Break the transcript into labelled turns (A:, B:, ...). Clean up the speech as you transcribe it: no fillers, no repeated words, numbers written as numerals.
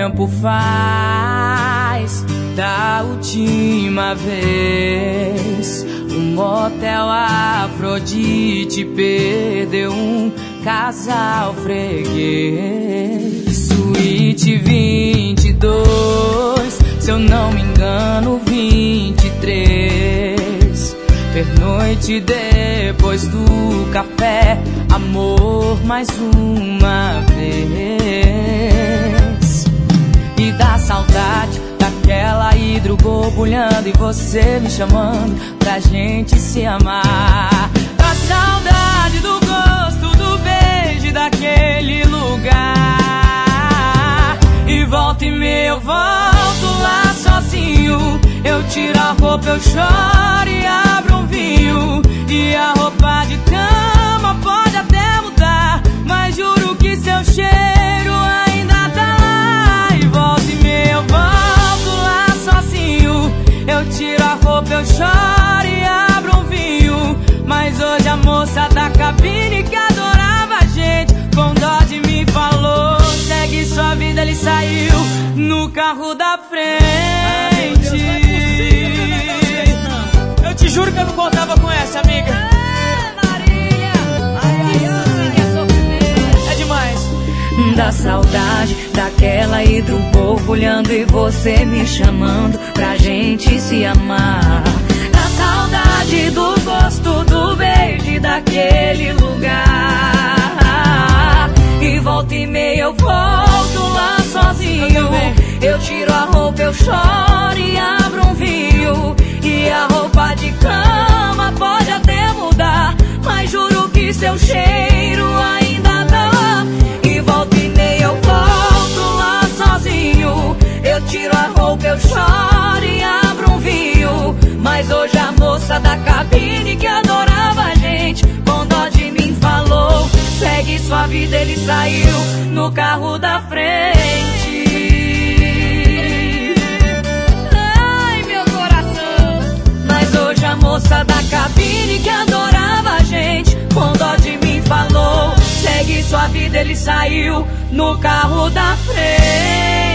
A: tempo faz da última vez? O motel Afrodite perdeu um casal freguês. Suíte 22, se eu não me engano 23. Pernoite depois do café, amor mais uma vez. E dá saudade daquela hidro borbulhando e você me chamando pra gente se amar. Dá saudade do gosto do beijo daquele lugar. E volta e meia eu volto lá sozinho. Eu tiro a roupa, eu choro e abro um vinho. E a roupa de cama pode até mudar, mas juro que seu cheiro ainda tá lá. E volta e meia eu volto lá sozinho. Eu tiro a roupa, eu choro e abro um vinho. Mas hoje a moça da cabine que adorava a gente, com dó de mim falou: segue sua vida, ele saiu no carro da frente.
B: Eu te juro que eu não contava com essa, amiga. É demais.
A: Dá saudade daquela hidro borbulhando e você me chamando pra gente se amar. Dá saudade do gosto do beijo daquele lugar. E volta e meia eu volto lá sozinho. Eu tiro a roupa, eu choro e abro um vinho. E a roupa de cama pode até mudar, mas juro que seu cheiro ainda tá lá. E volta e meia eu volto lá sozinho. Eu tiro a roupa, eu choro e abro um vinho. Mas hoje a moça da cabine que adorava a gente, com dó de mim falou: segue sua vida, ele saiu no carro da frente. Hoje a moça da cabine que adorava a gente, com dó de mim falou: segue sua vida, ele saiu no carro da frente.